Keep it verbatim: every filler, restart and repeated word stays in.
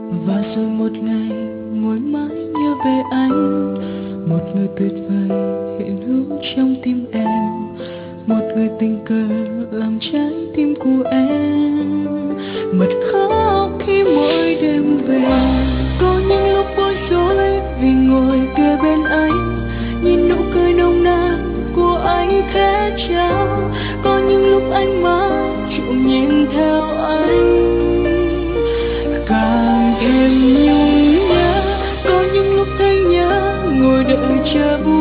Và rồi một ngày ngồi mãi nhớ về anh, một người tuyệt vời hiện hữu trong tim em, một người tình cờ làm trái tim của em bật khóc khi mỗi đêm về. Có những lúc bối rối vì ngồi kề bên anh, nhìn nụ cười nồng nàn của anh khẽ trao. Có những lúc anh mãi chịu nhìn theo anh càng thêm nhung nhớ. Có những lúc thấy nhớ ngồi đợi chờ